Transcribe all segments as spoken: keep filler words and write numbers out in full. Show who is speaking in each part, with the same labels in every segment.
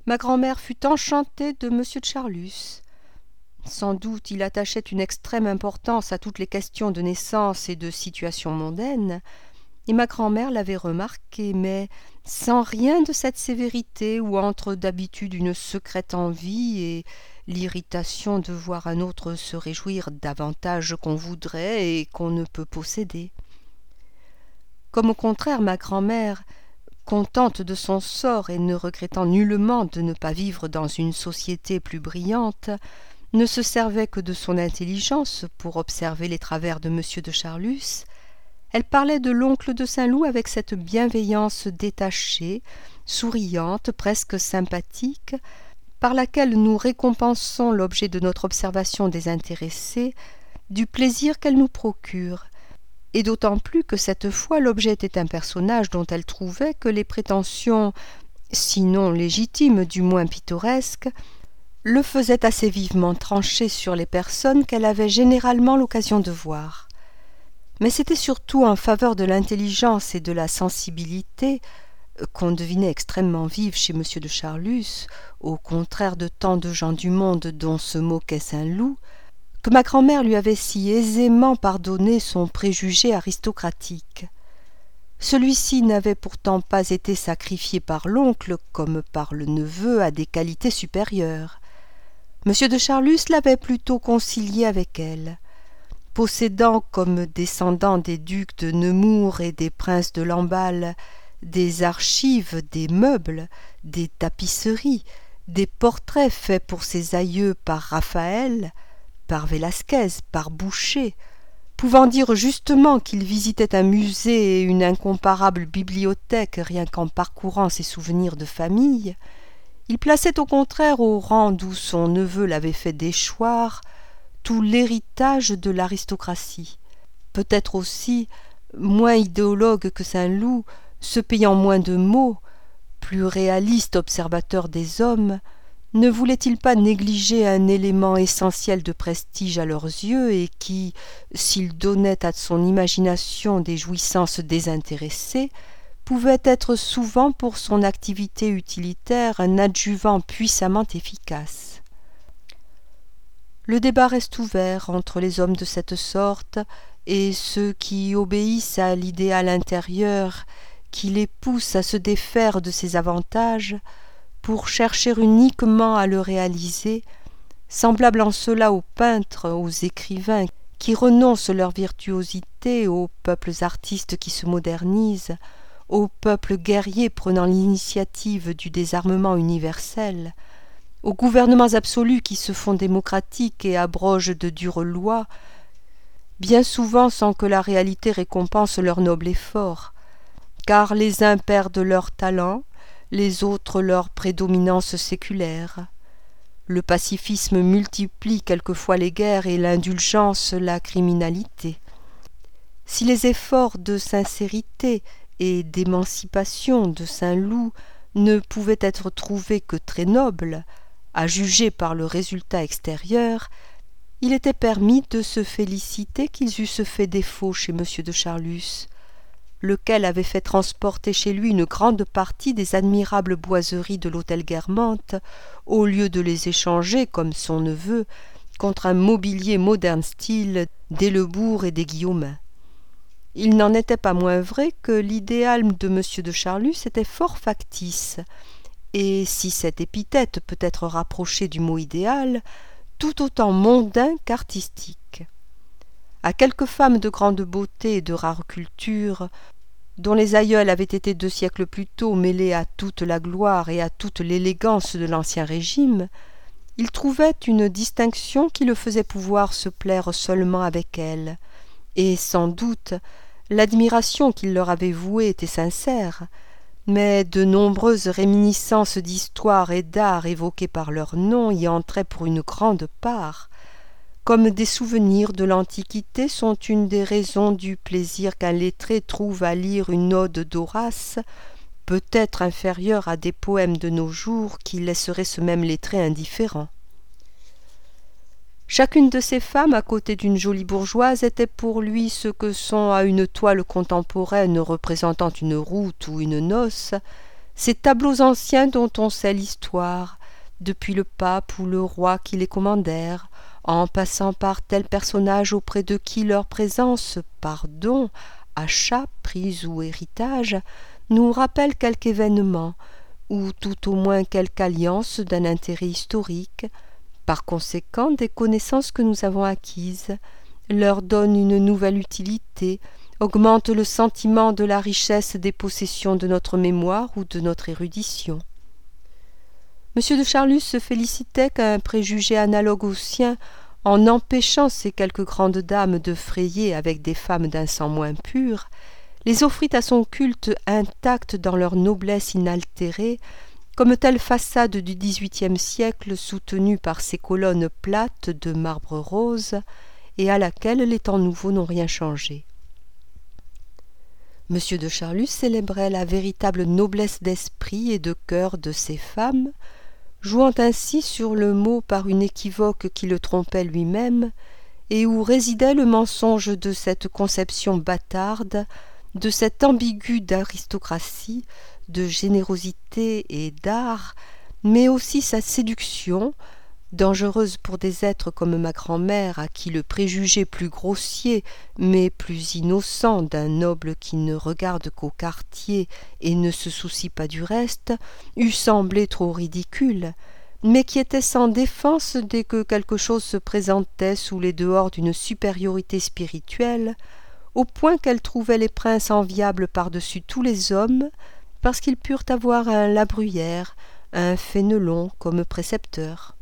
Speaker 1: Ma grand-mère fut enchantée de monsieur de Charlus. Sans doute il attachait une extrême importance à toutes les questions de naissance et de situation mondaine, et ma grand-mère l'avait remarqué, mais sans rien de cette sévérité où entre d'habitude une secrète envie et l'irritation de voir un autre se réjouir d'avantages qu'on voudrait et qu'on ne peut posséder. Comme au contraire ma grand-mère, contente de son sort et ne regrettant nullement de ne pas vivre dans une société plus brillante, ne se servait que de son intelligence pour observer les travers de monsieur de Charlus, elle parlait de l'oncle de Saint-Loup avec cette bienveillance détachée, souriante, presque sympathique, par laquelle nous récompensons l'objet de notre observation désintéressée du plaisir qu'elle nous procure, et d'autant plus que cette fois l'objet était un personnage dont elle trouvait que les prétentions, sinon légitimes, du moins pittoresques, le faisaient assez vivement trancher sur les personnes qu'elle avait généralement l'occasion de voir. Mais c'était surtout en faveur de l'intelligence et de la sensibilité, qu'on devinait extrêmement vive chez monsieur de Charlus, au contraire de tant de gens du monde dont se moquait Saint-Loup, que ma grand-mère lui avait si aisément pardonné son préjugé aristocratique. Celui-ci n'avait pourtant pas été sacrifié par l'oncle comme par le neveu à des qualités supérieures. monsieur de Charlus l'avait plutôt concilié avec elle. Possédant comme descendant des ducs de Nemours et des princes de Lamballe des archives, des meubles, des tapisseries, des portraits faits pour ses aïeux par Raphaël, par Vélasquez, par Boucher, pouvant dire justement qu'il visitait un musée et une incomparable bibliothèque rien qu'en parcourant ses souvenirs de famille, il plaçait au contraire au rang d'où son neveu l'avait fait déchoir tout l'héritage de l'aristocratie. Peut-être aussi, moins idéologue que Saint-Loup, se payant moins de mots, plus réaliste observateur des hommes, ne voulait-il pas négliger un élément essentiel de prestige à leurs yeux et qui, s'il donnait à son imagination des jouissances désintéressées, pouvait être souvent pour son activité utilitaire un adjuvant puissamment efficace. Le débat reste ouvert entre les hommes de cette sorte et ceux qui obéissent à l'idéal intérieur qui les pousse à se défaire de ces avantages pour chercher uniquement à le réaliser, semblable en cela aux peintres, aux écrivains qui renoncent leur virtuosité, aux peuples artistes qui se modernisent, aux peuples guerriers prenant l'initiative du désarmement universel, aux gouvernements absolus qui se font démocratiques et abrogent de dures lois, bien souvent sans que la réalité récompense leur noble effort, car les uns perdent leur talent, les autres leur prédominance séculaire. Le pacifisme multiplie quelquefois les guerres et l'indulgence la criminalité. Si les efforts de sincérité et d'émancipation de Saint-Loup ne pouvaient être trouvés que très nobles, à juger par le résultat extérieur, il était permis de se féliciter qu'ils eussent fait défaut chez monsieur de Charlus, lequel avait fait transporter chez lui une grande partie des admirables boiseries de l'hôtel Guermantes, au lieu de les échanger, comme son neveu, contre un mobilier moderne style des Lebourg et des Guillaumin. Il n'en était pas moins vrai que l'idéal de monsieur de Charlus était fort factice, et si cette épithète peut être rapprochée du mot idéal, tout autant mondain qu'artistique. À quelques femmes de grande beauté et de rare culture, dont les aïeules avaient été deux siècles plus tôt mêlées à toute la gloire et à toute l'élégance de l'Ancien Régime, il trouvait une distinction qui le faisait pouvoir se plaire seulement avec elles, et sans doute l'admiration qu'il leur avait vouée était sincère, mais de nombreuses réminiscences d'histoire et d'art évoquées par leur nom y entraient pour une grande part, comme des souvenirs de l'Antiquité sont une des raisons du plaisir qu'un lettré trouve à lire une ode d'Horace, peut-être inférieure à des poèmes de nos jours qui laisseraient ce même lettré indifférent. Chacune de ces femmes, à côté d'une jolie bourgeoise, était pour lui ce que sont à une toile contemporaine représentant une route ou une noce ces tableaux anciens dont on sait l'histoire, depuis le pape ou le roi qui les commandèrent, en passant par tel personnage auprès de qui leur présence, par don, achat, prise ou héritage, nous rappelle quelque événement, ou tout au moins quelque alliance d'un intérêt historique, par conséquent des connaissances que nous avons acquises, leur donne une nouvelle utilité, augmente le sentiment de la richesse des possessions de notre mémoire ou de notre érudition. M. de Charlus se félicitait qu'un préjugé analogue au sien, en empêchant ces quelques grandes dames de frayer avec des femmes d'un sang moins pur, les offrit à son culte intactes dans leur noblesse inaltérée, comme telle façade du dix-huitième siècle soutenue par ces colonnes plates de marbre rose, et à laquelle les temps nouveaux n'ont rien changé. M. de Charlus célébrait la véritable noblesse d'esprit et de cœur de ces femmes, jouant ainsi sur le mot par une équivoque qui le trompait lui-même, et où résidait le mensonge de cette conception bâtarde, de cette ambiguë d'aristocratie, de générosité et d'art, mais aussi sa séduction, dangereuse pour des êtres comme ma grand-mère, à qui le préjugé plus grossier, mais plus innocent d'un noble qui ne regarde qu'au quartier et ne se soucie pas du reste, eût semblé trop ridicule, mais qui était sans défense dès que quelque chose se présentait sous les dehors d'une supériorité spirituelle, au point qu'elle trouvait les princes enviables par-dessus tous les hommes, parce qu'ils purent avoir un La Bruyère, un Fénelon comme précepteur.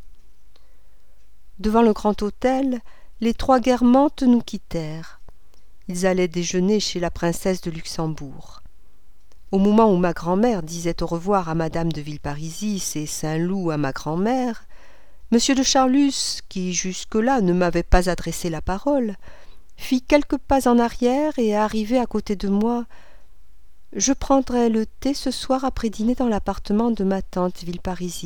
Speaker 1: Devant le grand hôtel, les trois Guermantes nous quittèrent. Ils allaient déjeuner chez la princesse de Luxembourg. Au moment où ma grand-mère disait au revoir à madame de Villeparisis et Saint-Loup à ma grand-mère, M. de Charlus, qui jusque-là ne m'avait pas adressé la parole, fit quelques pas en arrière et arrivé à côté de moi. « Je prendrai le thé ce soir après dîner dans l'appartement de ma tante Villeparisis, »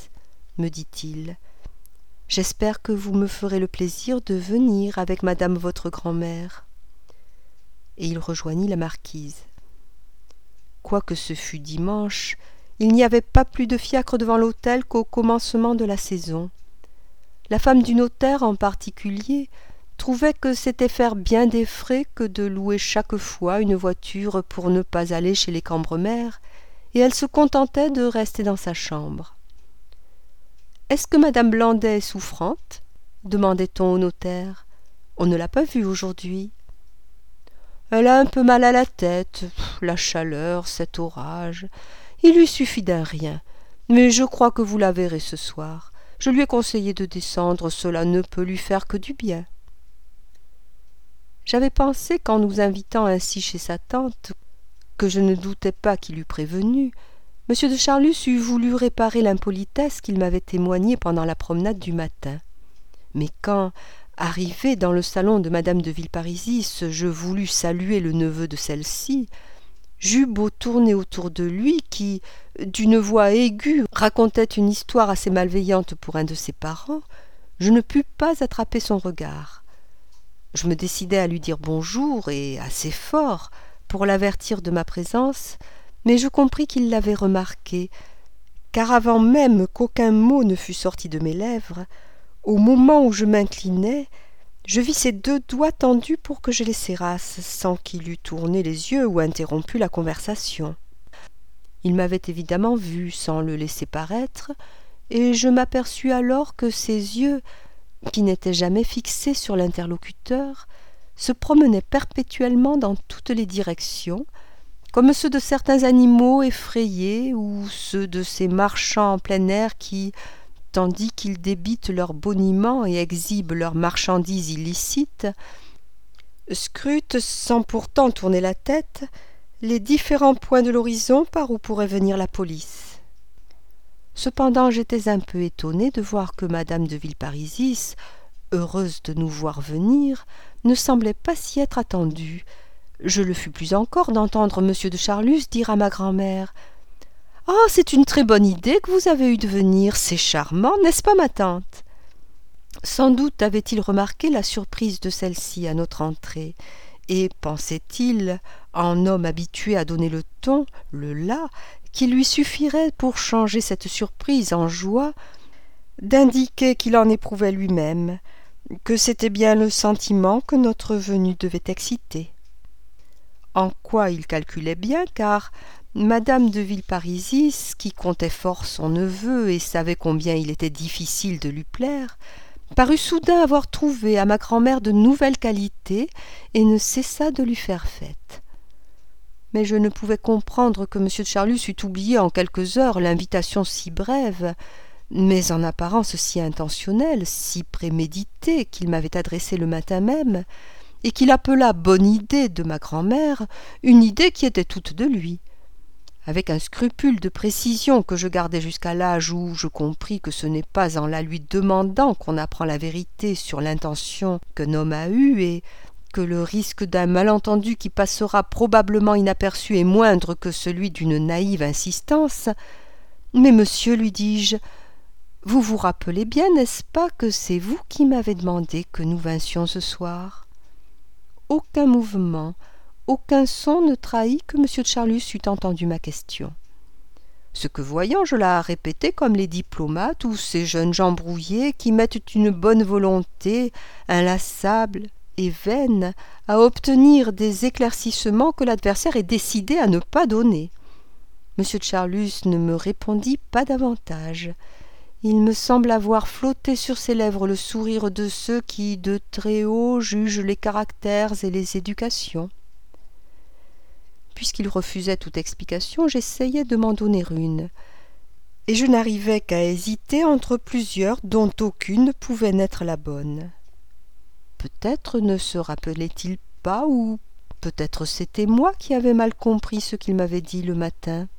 Speaker 1: me dit-il. « J'espère que vous me ferez le plaisir de venir avec madame votre grand-mère. » Et il rejoignit la marquise. Quoique ce fût dimanche, il n'y avait pas plus de fiacres devant l'hôtel qu'au commencement de la saison. La femme du notaire en particulier trouvait que c'était faire bien des frais que de louer chaque fois une voiture pour ne pas aller chez les Cambremer, et elle se contentait de rester dans sa chambre. « Est-ce que madame Blandet est souffrante ?» demandait-on au notaire. « On ne l'a pas vue aujourd'hui. »« Elle a un peu mal à la tête, la chaleur, cet orage. Il lui suffit d'un rien, mais je crois que vous la verrez ce soir. Je lui ai conseillé de descendre, cela ne peut lui faire que du bien. » J'avais pensé, qu'en nous invitant ainsi chez sa tante, que je ne doutais pas qu'il eût prévenu, M. de Charlus eût voulu réparer l'impolitesse qu'il m'avait témoignée pendant la promenade du matin. Mais quand, arrivé dans le salon de madame de Villeparisis, je voulus saluer le neveu de celle-ci, j'eus beau tourner autour de lui, qui, d'une voix aiguë, racontait une histoire assez malveillante pour un de ses parents, je ne pus pas attraper son regard. Je me décidai à lui dire bonjour, et assez fort, pour l'avertir de ma présence, mais je compris qu'il l'avait remarqué, car avant même qu'aucun mot ne fût sorti de mes lèvres, au moment où je m'inclinais, je vis ses deux doigts tendus pour que je les serrasse, sans qu'il eût tourné les yeux ou interrompu la conversation. Il m'avait évidemment vu sans le laisser paraître, et je m'aperçus alors que ses yeux, qui n'étaient jamais fixés sur l'interlocuteur, se promenaient perpétuellement dans toutes les directions, comme ceux de certains animaux effrayés ou ceux de ces marchands en plein air qui, tandis qu'ils débitent leurs boniments et exhibent leurs marchandises illicites, scrutent, sans pourtant tourner la tête, les différents points de l'horizon par où pourrait venir la police. Cependant, j'étais un peu étonnée de voir que madame de Villeparisis, heureuse de nous voir venir, ne semblait pas s'y être attendue. Je le fus plus encore d'entendre M. de Charlus dire à ma grand-mère « Ah, c'est une très bonne idée que vous avez eue de venir, c'est charmant, n'est-ce pas, ma tante ?» Sans doute avait-il remarqué la surprise de celle-ci à notre entrée, et pensait-il, en homme habitué à donner le ton, le là, qu'il lui suffirait, pour changer cette surprise en joie, d'indiquer qu'il en éprouvait lui-même, que c'était bien le sentiment que notre venue devait exciter. En quoi il calculait bien, car madame de Villeparisis, qui comptait fort son neveu et savait combien il était difficile de lui plaire, parut soudain avoir trouvé à ma grand-mère de nouvelles qualités et ne cessa de lui faire fête. Mais je ne pouvais comprendre que M de Charlus eût oublié en quelques heures l'invitation si brève, mais en apparence si intentionnelle, si préméditée, qu'il m'avait adressée le matin même, et qu'il appela bonne idée de ma grand-mère, une idée qui était toute de lui. Avec un scrupule de précision que je gardai jusqu'à l'âge où je compris que ce n'est pas en la lui demandant qu'on apprend la vérité sur l'intention qu'un homme a eue, et que le risque d'un malentendu qui passera probablement inaperçu est moindre que celui d'une naïve insistance. Mais monsieur, lui dis-je, vous vous rappelez bien, n'est-ce pas, que c'est vous qui m'avez demandé que nous vinssions ce soir ? Aucun mouvement, aucun son ne trahit que M de Charlus eût entendu ma question. Ce que voyant, je la répétai comme les diplomates ou ces jeunes gens brouillés qui mettent une bonne volonté inlassable et vaine à obtenir des éclaircissements que l'adversaire est décidé à ne pas donner. M de Charlus ne me répondit pas davantage. Il me semble avoir flotté sur ses lèvres le sourire de ceux qui, de très haut, jugent les caractères et les éducations. Puisqu'il refusait toute explication, j'essayai de m'en donner une, et je n'arrivais qu'à hésiter entre plusieurs dont aucune pouvait n'être la bonne. Peut-être ne se rappelait-il pas, ou peut-être c'était moi qui avais mal compris ce qu'il m'avait dit le matin.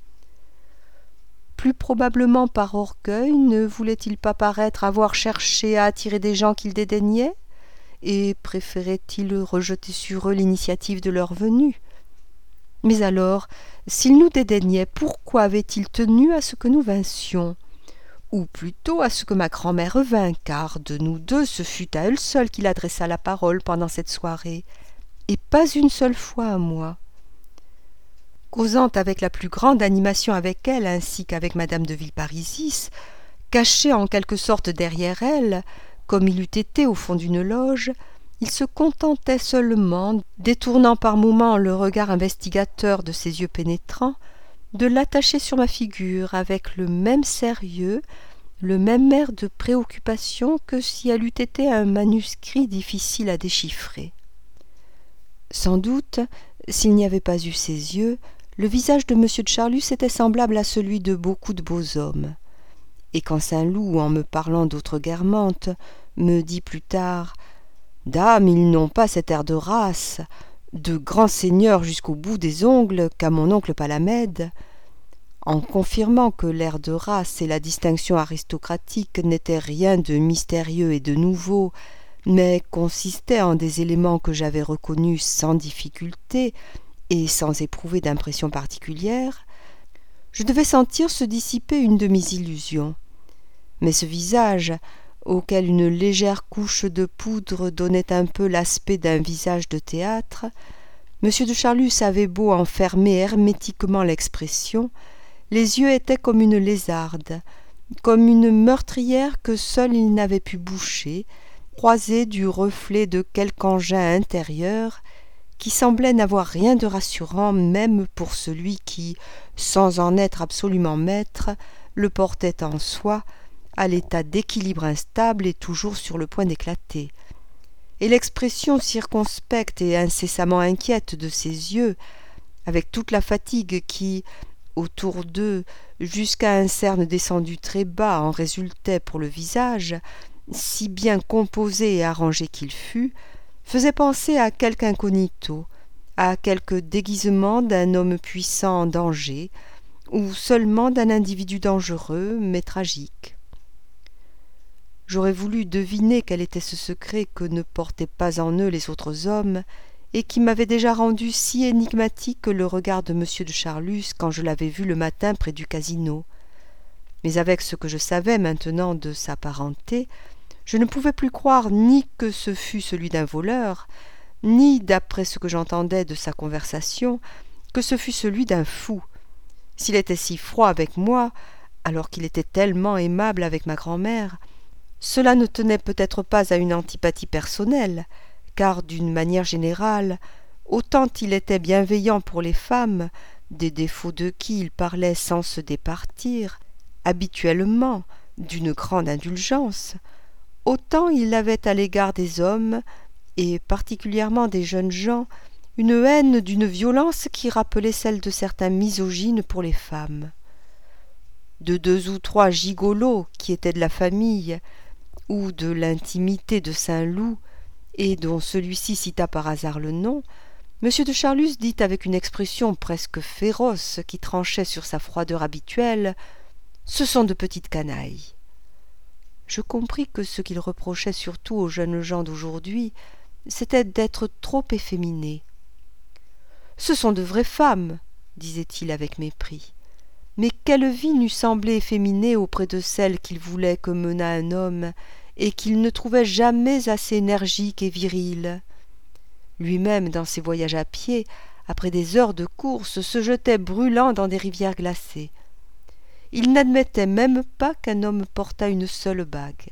Speaker 1: Plus probablement par orgueil, ne voulait-il pas paraître avoir cherché à attirer des gens qu'il dédaignait, et préférait-il rejeter sur eux l'initiative de leur venue? Mais alors, s'il nous dédaignait, pourquoi avait-il tenu à ce que nous vinssions, ou plutôt à ce que ma grand-mère vînt, car de nous deux ce fut à elle seule qu'il adressa la parole pendant cette soirée, et pas une seule fois à moi. Causant avec la plus grande animation avec elle, ainsi qu'avec madame de Villeparisis, caché en quelque sorte derrière elle, comme il eût été au fond d'une loge, il se contentait seulement, détournant par moments le regard investigateur de ses yeux pénétrants, de l'attacher sur ma figure avec le même sérieux, le même air de préoccupation que si elle eût été un manuscrit difficile à déchiffrer. Sans doute, s'il n'y avait pas eu ses yeux, le visage de M de Charlus était semblable à celui de beaucoup de beaux hommes. Et quand Saint-Loup, en me parlant d'autres guermantes, me dit plus tard « Dame, ils n'ont pas cet air de race, de grands seigneurs jusqu'au bout des ongles qu'a mon oncle Palamède », en confirmant que l'air de race et la distinction aristocratique n'étaient rien de mystérieux et de nouveau, mais consistaient en des éléments que j'avais reconnus sans difficulté et sans éprouver d'impression particulière, je devais sentir se dissiper une de mes illusions. Mais ce visage, auquel une légère couche de poudre donnait un peu l'aspect d'un visage de théâtre, M de Charlus avait beau en fermer hermétiquement l'expression, les yeux étaient comme une lézarde, comme une meurtrière que seul il n'avait pu boucher, croisée du reflet de quelque engin intérieur, qui semblait n'avoir rien de rassurant même pour celui qui, sans en être absolument maître, le portait en soi, à l'état d'équilibre instable et toujours sur le point d'éclater. Et l'expression circonspecte et incessamment inquiète de ses yeux, avec toute la fatigue qui, autour d'eux, jusqu'à un cerne descendu très bas, en résultait pour le visage, si bien composé et arrangé qu'il fût, faisait penser à quelque incognito, à quelque déguisement d'un homme puissant en danger, ou seulement d'un individu dangereux, mais tragique. J'aurais voulu deviner quel était ce secret que ne portaient pas en eux les autres hommes, et qui m'avait déjà rendu si énigmatique le regard de M de Charlus quand je l'avais vu le matin près du casino. Mais avec ce que je savais maintenant de sa parenté, je ne pouvais plus croire ni que ce fût celui d'un voleur, ni, d'après ce que j'entendais de sa conversation, que ce fût celui d'un fou, S'il était si froid avec moi, alors qu'il était tellement aimable avec ma grand-mère, cela ne tenait peut-être pas à une antipathie personnelle, car d'une manière générale, autant il était bienveillant pour les femmes, des défauts de qui il parlait sans se départir, habituellement, d'une grande indulgence, autant il avait à l'égard des hommes, et particulièrement des jeunes gens, une haine d'une violence qui rappelait celle de certains misogynes pour les femmes. De deux ou trois gigolos qui étaient de la famille, ou de l'intimité de Saint-Loup, et dont celui-ci cita par hasard le nom, M. de Charlus dit avec une expression presque féroce qui tranchait sur sa froideur habituelle, « Ce sont de petites canailles. » Je compris que ce qu'il reprochait surtout aux jeunes gens d'aujourd'hui, c'était d'être trop efféminés. « Ce sont de vraies femmes, » disait-il avec mépris. Mais quelle vie n'eût semblé efféminée auprès de celle qu'il voulait que menât un homme, et qu'il ne trouvait jamais assez énergique et virile. Lui-même, dans ses voyages à pied, après des heures de course, se jetait brûlant dans des rivières glacées. Il n'admettait même pas qu'un homme portât une seule bague.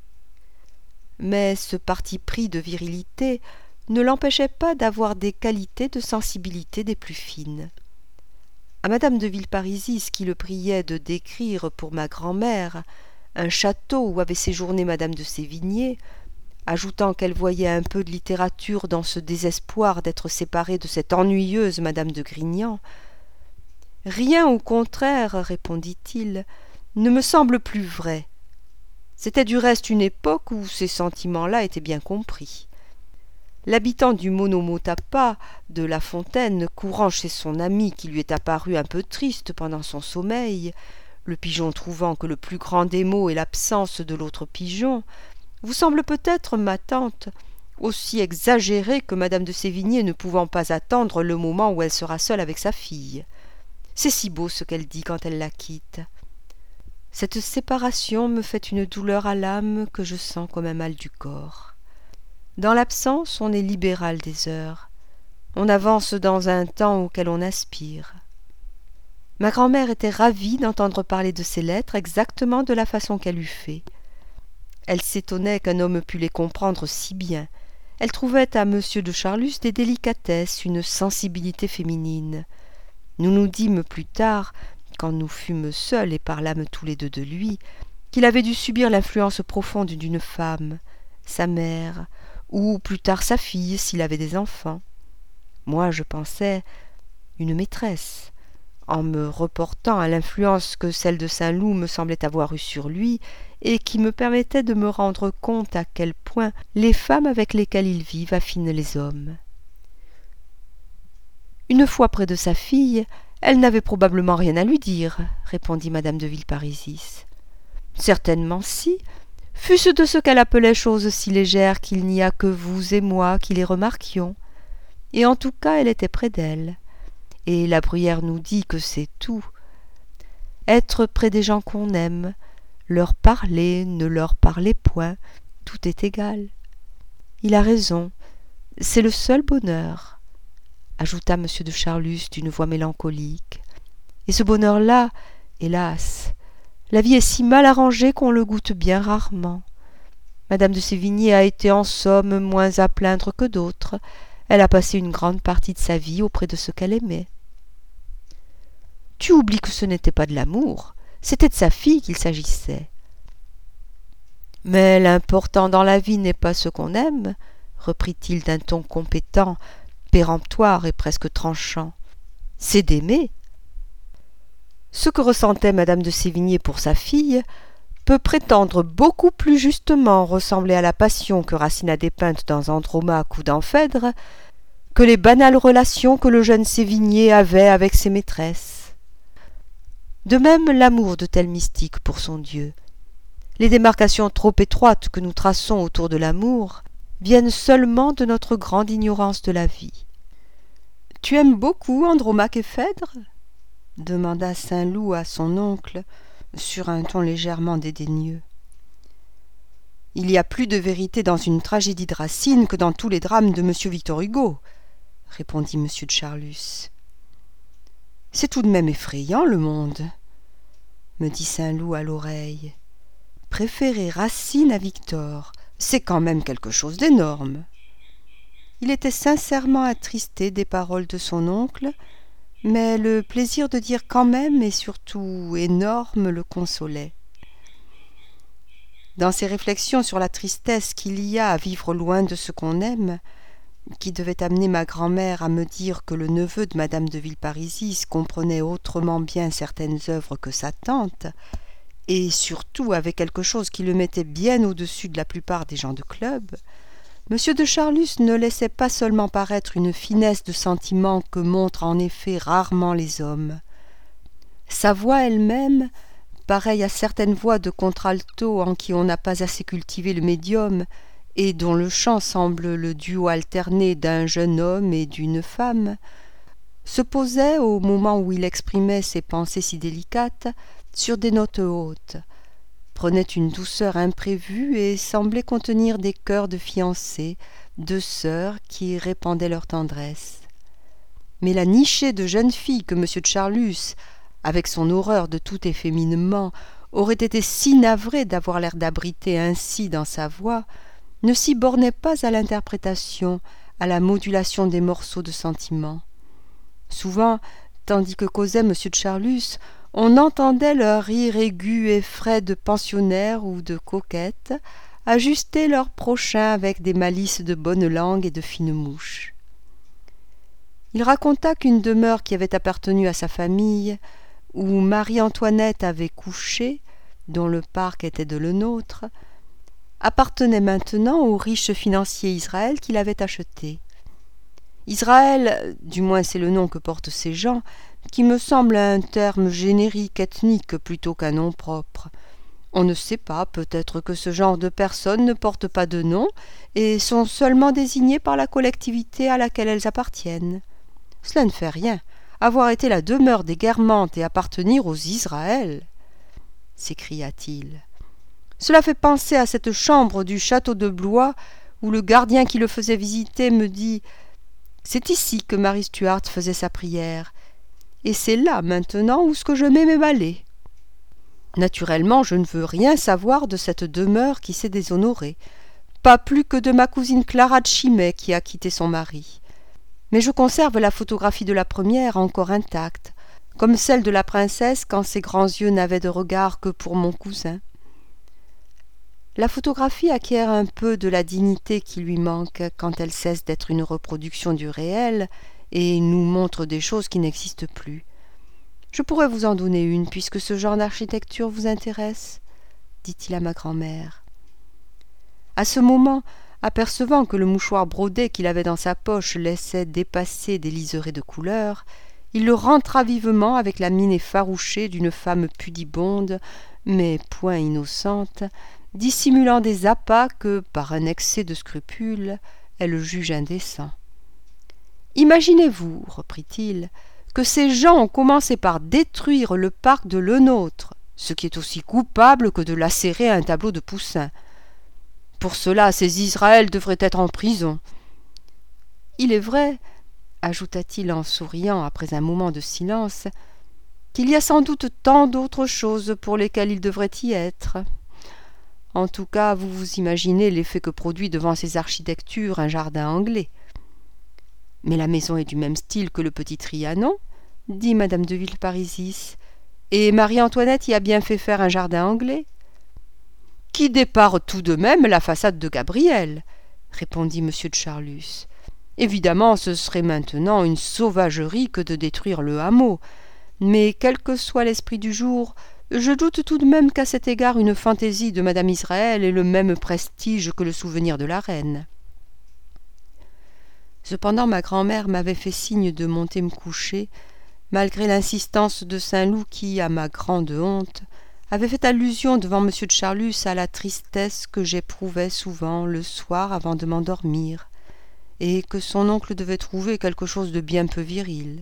Speaker 1: Mais ce parti pris de virilité ne l'empêchait pas d'avoir des qualités de sensibilité des plus fines. À madame de Villeparisis, qui le priait de décrire pour ma grand-mère un château où avait séjourné madame de Sévigné, ajoutant qu'elle voyait un peu de littérature dans ce désespoir d'être séparée de cette ennuyeuse madame de Grignan, « Rien au contraire, répondit-il, ne me semble plus vrai. C'était du reste une époque où ces sentiments-là étaient bien compris. L'habitant du Monomotapa de La Fontaine, courant chez son ami qui lui est apparu un peu triste pendant son sommeil, le pigeon trouvant que le plus grand des maux est l'absence de l'autre pigeon, vous semble peut-être, ma tante, aussi exagéré que madame de Sévigné ne pouvant pas attendre le moment où elle sera seule avec sa fille. C'est si beau ce qu'elle dit quand elle la quitte. Cette séparation me fait une douleur à l'âme que je sens comme un mal du corps. Dans l'absence, on est libéral des heures. On avance dans un temps auquel on aspire. Ma grand-mère était ravie d'entendre parler de ces lettres exactement de la façon qu'elle eût fait. Elle s'étonnait qu'un homme pût les comprendre si bien. Elle trouvait à M. de Charlus des délicatesses, une sensibilité féminine. Nous nous dîmes plus tard, quand nous fûmes seuls et parlâmes tous les deux de lui, qu'il avait dû subir l'influence profonde d'une femme, sa mère, ou plus tard sa fille s'il avait des enfants. Moi, je pensais une maîtresse, en me reportant à l'influence que celle de Saint-Loup me semblait avoir eue sur lui, et qui me permettait de me rendre compte à quel point les femmes avec lesquelles ils vivent affinent les hommes. Une fois près de sa fille, elle n'avait probablement rien à lui dire, répondit madame de Villeparisis. Certainement si, fût-ce de ce qu'elle appelait choses si légères qu'il n'y a que vous et moi qui les remarquions. Et en tout cas, elle était près d'elle. Et la Bruyère nous dit que c'est tout. Être près des gens qu'on aime, leur parler, ne leur parler point, tout est égal. Il a raison, c'est le seul bonheur, ajouta M. de Charlus d'une voix mélancolique. Et ce bonheur-là, hélas, la vie est si mal arrangée qu'on le goûte bien rarement. Madame de Sévigné a été en somme moins à plaindre que d'autres. Elle a passé une grande partie de sa vie auprès de ce qu'elle aimait. Tu oublies que ce n'était pas de l'amour, c'était de sa fille qu'il s'agissait. Mais l'important dans la vie n'est pas ce qu'on aime, reprit-il d'un ton compétent, péremptoire et presque tranchant. C'est d'aimer. Ce que ressentait madame de Sévigné pour sa fille peut prétendre beaucoup plus justement ressembler à la passion que Racine a dépeinte dans Andromaque ou dans Phèdre que les banales relations que le jeune Sévigné avait avec ses maîtresses. De même l'amour de tel mystique pour son Dieu. Les démarcations trop étroites que nous traçons autour de l'amour viennent seulement de notre grande ignorance de la vie. « Tu aimes beaucoup Andromaque et Phèdre ?» demanda Saint-Loup à son oncle, sur un ton légèrement dédaigneux. « Il y a plus de vérité dans une tragédie de Racine que dans tous les drames de M. Victor Hugo, » répondit M. de Charlus. « C'est tout de même effrayant, le monde, me dit Saint-Loup à l'oreille. Préférer Racine à Victor, c'est quand même quelque chose d'énorme. Il était sincèrement attristé des paroles de son oncle, mais le plaisir de dire quand même et surtout énorme le consolait. Dans ses réflexions sur la tristesse qu'il y a à vivre loin de ce qu'on aime, qui devait amener ma grand-mère à me dire que le neveu de madame de Villeparisis comprenait autrement bien certaines œuvres que sa tante, et surtout avait quelque chose qui le mettait bien au-dessus de la plupart des gens de club, M. de Charlus ne laissait pas seulement paraître une finesse de sentiment que montrent en effet rarement les hommes. Sa voix elle-même, pareille à certaines voix de contralto en qui on n'a pas assez cultivé le médium, et dont le chant semble le duo alterné d'un jeune homme et d'une femme, se posait, au moment où il exprimait ses pensées si délicates, sur des notes hautes, prenait une douceur imprévue et semblait contenir des chœurs de fiancés, de sœurs qui répandaient leur tendresse. Mais la nichée de jeune fille que M. de Charlus, avec son horreur de tout efféminement, aurait été si navré d'avoir l'air d'abriter ainsi dans sa voix, ne s'y bornait pas à l'interprétation, à la modulation des morceaux de sentiment. Souvent, tandis que causait M. de Charlus, on entendait leur rire aigu et frais de pensionnaires ou de coquettes ajuster leur prochain avec des malices de bonne langue et de fines mouches. Il raconta qu'une demeure qui avait appartenu à sa famille, où Marie-Antoinette avait couché, dont le parc était de le nôtre, appartenait maintenant au riche financier Israël qui l'avait acheté. Israël, du moins c'est le nom que portent ces gens, qui me semble un terme générique ethnique plutôt qu'un nom propre. On ne sait pas, peut-être que ce genre de personnes ne portent pas de nom et sont seulement désignées par la collectivité à laquelle elles appartiennent. Cela ne fait rien. Avoir été la demeure des Guermantes et appartenir aux Israël, s'écria-t-il. Cela fait penser à cette chambre du château de Blois où le gardien qui le faisait visiter me dit « C'est ici que Marie Stuart faisait sa prière, et c'est là maintenant où ce que je mets mes balais. » Naturellement, je ne veux rien savoir de cette demeure qui s'est déshonorée, pas plus que de ma cousine Clara de Chimay qui a quitté son mari. Mais je conserve la photographie de la première encore intacte, comme celle de la princesse quand ses grands yeux n'avaient de regard que pour mon cousin. La photographie acquiert un peu de la dignité qui lui manque quand elle cesse d'être une reproduction du réel et nous montre des choses qui n'existent plus. Je pourrais vous en donner une, puisque ce genre d'architecture vous intéresse, dit-il à ma grand-mère. À ce moment, apercevant que le mouchoir brodé qu'il avait dans sa poche laissait dépasser des liserés de couleur, il le rentra vivement avec la mine effarouchée d'une femme pudibonde, mais point innocente, dissimulant des appas que, par un excès de scrupules, elle juge indécents. « Imaginez-vous, reprit-il, que ces gens ont commencé par détruire le parc de Lenôtre, ce qui est aussi coupable que de lacérer un tableau de Poussin. Pour cela, ces Israëls devraient être en prison. Il est vrai, ajouta-t-il en souriant après un moment de silence, qu'il y a sans doute tant d'autres choses pour lesquelles ils devraient y être. En tout cas, vous vous imaginez l'effet que produit devant ces architectures un jardin anglais. Mais la maison est du même style que le petit Trianon, dit madame de Villeparisis, et Marie-Antoinette y a bien fait faire un jardin anglais. Qui dépare tout de même la façade de Gabriel, répondit M. de Charlus. Évidemment, ce serait maintenant une sauvagerie que de détruire le hameau, mais quel que soit l'esprit du jour, je doute tout de même qu'à cet égard une fantaisie de madame Israël ait le même prestige que le souvenir de la reine. Cependant, ma grand-mère m'avait fait signe de monter me coucher, malgré l'insistance de Saint-Loup qui, à ma grande honte, avait fait allusion devant M. de Charlus à la tristesse que j'éprouvais souvent le soir avant de m'endormir, et que son oncle devait trouver quelque chose de bien peu viril.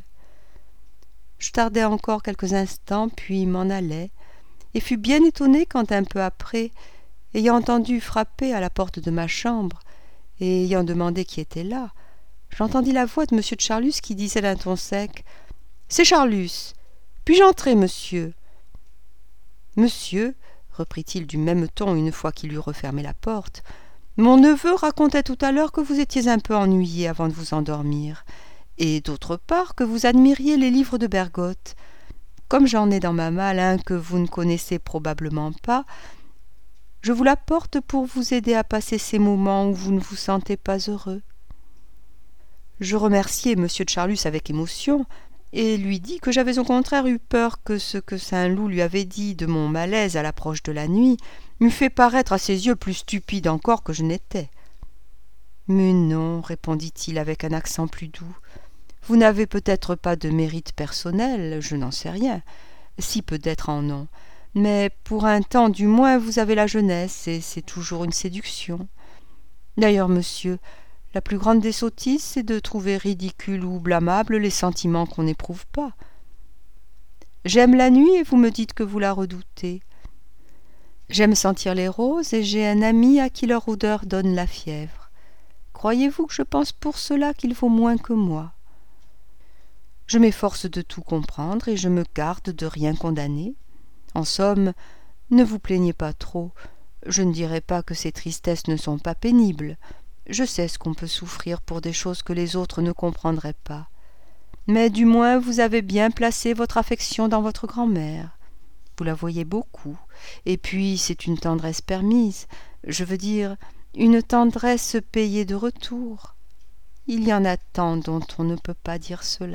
Speaker 1: Je tardai encore quelques instants, puis m'en allai, et fus bien étonné quand un peu après, ayant entendu frapper à la porte de ma chambre, et ayant demandé qui était là, j'entendis la voix de M. de Charlus qui disait d'un ton sec « c'est Charlus. Puis-je entrer, monsieur ?» « Monsieur, » reprit-il du même ton une fois qu'il eut refermé la porte, « mon neveu racontait tout à l'heure que vous étiez un peu ennuyé avant de vous endormir, et d'autre part que vous admiriez les livres de Bergotte. Comme j'en ai dans ma malle un que vous ne connaissez probablement pas, je vous l'apporte pour vous aider à passer ces moments où vous ne vous sentez pas heureux. » Je remerciai M. de Charlus avec émotion, et lui dis que j'avais au contraire eu peur que ce que Saint-Loup lui avait dit de mon malaise à l'approche de la nuit m'eût fait paraître à ses yeux plus stupide encore que je n'étais. « Mais non, répondit-il avec un accent plus doux, vous n'avez peut-être pas de mérite personnel, je n'en sais rien, si peut-être en ont, mais pour un temps du moins vous avez la jeunesse, et c'est toujours une séduction. D'ailleurs, monsieur, la plus grande des sottises, c'est de trouver ridicules ou blâmables les sentiments qu'on n'éprouve pas. J'aime la nuit et vous me dites que vous la redoutez. J'aime sentir les roses et j'ai un ami à qui leur odeur donne la fièvre. Croyez-vous que je pense pour cela qu'il vaut moins que moi? Je m'efforce de tout comprendre et je me garde de rien condamner. En somme, ne vous plaignez pas trop. Je ne dirai pas que ces tristesses ne sont pas pénibles. Je sais ce qu'on peut souffrir pour des choses que les autres ne comprendraient pas. Mais du moins vous avez bien placé votre affection dans votre grand-mère. Vous la voyez beaucoup, et puis c'est une tendresse permise, je veux dire, une tendresse payée de retour. Il y en a tant dont on ne peut pas dire cela. »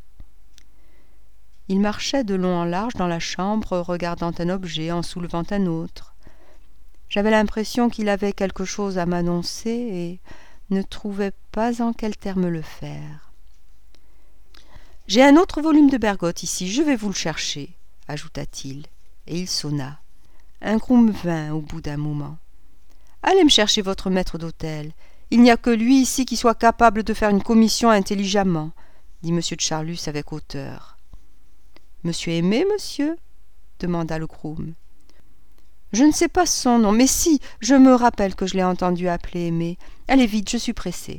Speaker 1: Il marchait de long en large dans la chambre, regardant un objet, en soulevant un autre. J'avais l'impression qu'il avait quelque chose à m'annoncer et ne trouvais pas en quels termes le faire. « J'ai un autre volume de Bergotte ici, je vais vous le chercher, » ajouta-t-il, et il sonna. Un groom vint au bout d'un moment. « Allez me chercher votre maître d'hôtel. Il n'y a que lui ici qui soit capable de faire une commission intelligemment, » dit M. de Charlus avec hauteur. « Monsieur Aimé, monsieur ?» demanda le groom. Je ne sais pas son nom, mais si, je me rappelle que je l'ai entendu appeler Aimé. Allez vite, je suis pressée.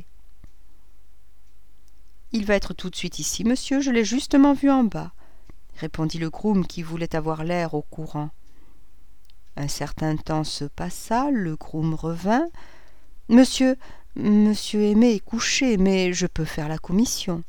Speaker 1: Il va être tout de suite ici, monsieur, je l'ai justement vu en bas, répondit le groom qui voulait avoir l'air au courant. Un certain temps se passa, le groom revint. Monsieur, monsieur Aimé est couché, mais je peux faire la commission.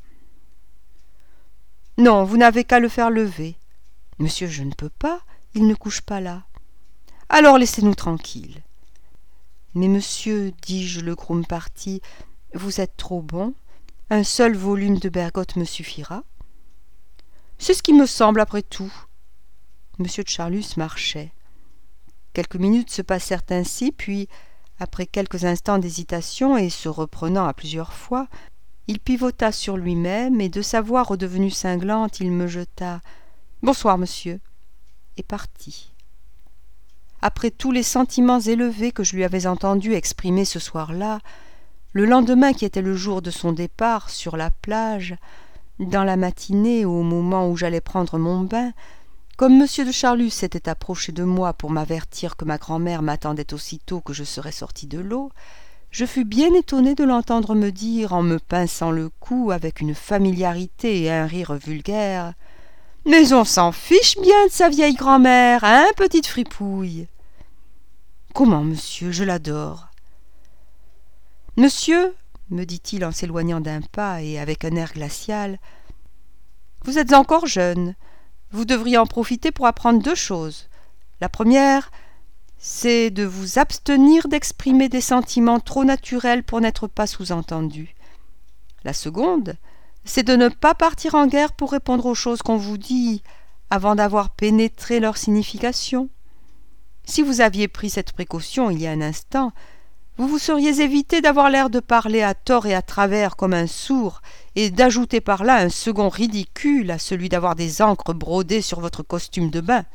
Speaker 1: Non, vous n'avez qu'à le faire lever. Monsieur, je ne peux pas, il ne couche pas là. Alors laissez-nous tranquilles. Mais monsieur, dis-je, le groom parti, vous êtes trop bon. Un seul volume de Bergotte me suffira. C'est ce qui me semble après tout. Monsieur de Charlus marchait. Quelques minutes se passèrent ainsi, puis, après quelques instants d'hésitation et se reprenant à plusieurs fois, il pivota sur lui-même et de sa voix redevenue cinglante, il me jeta « Bonsoir, monsieur » et partit. Après tous les sentiments élevés que je lui avais entendu exprimer ce soir-là, le lendemain qui était le jour de son départ, sur la plage, dans la matinée au moment où j'allais prendre mon bain, comme M. de Charlus s'était approché de moi pour m'avertir que ma grand-mère m'attendait aussitôt que je serais sorti de l'eau, je fus bien étonné de l'entendre me dire, en me pinçant le cou avec une familiarité et un rire vulgaire, « Mais on s'en fiche bien de sa vieille grand-mère, hein, petite fripouille ?» « Comment, monsieur, je l'adore. »« Monsieur, » me dit-il en s'éloignant d'un pas et avec un air glacial, « vous êtes encore jeune. Vous devriez en profiter pour apprendre deux choses. La première, c'est de vous abstenir d'exprimer des sentiments trop naturels pour n'être pas sous-entendus. La seconde, c'est de ne pas partir en guerre pour répondre aux choses qu'on vous dit avant d'avoir pénétré leur signification. Si vous aviez pris cette précaution il y a un instant, vous vous seriez évité d'avoir l'air de parler à tort et à travers comme un sourd et d'ajouter par là un second ridicule à celui d'avoir des encres brodées sur votre costume de bain.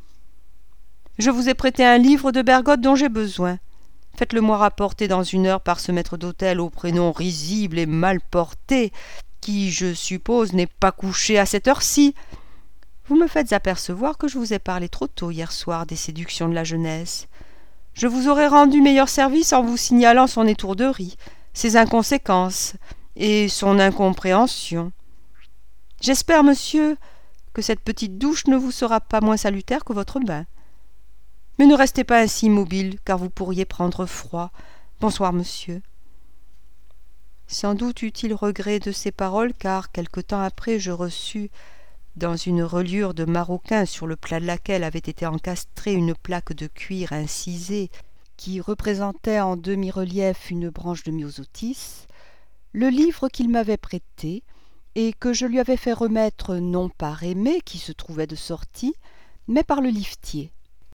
Speaker 1: Je vous ai prêté un livre de Bergotte dont j'ai besoin. Faites-le-moi rapporter dans une heure par ce maître d'hôtel au prénom risible et mal porté, qui, je suppose, n'est pas couché à cette heure-ci. Vous me faites apercevoir que je vous ai parlé trop tôt hier soir des séductions de la jeunesse. Je vous aurais rendu meilleur service en vous signalant son étourderie, ses inconséquences et son incompréhension. J'espère, monsieur, que cette petite douche ne vous sera pas moins salutaire que votre bain. Mais ne restez pas ainsi immobile, car vous pourriez prendre froid. Bonsoir, monsieur. » Sans doute eut-il regret de ces paroles, car quelque temps après je reçus, dans une reliure de maroquin sur le plat de laquelle avait été encastrée une plaque de cuir incisée qui représentait en demi-relief une branche de myosotis, le livre qu'il m'avait prêté et que je lui avais fait remettre non par Aimé, qui se trouvait de sortie, mais par le liftier.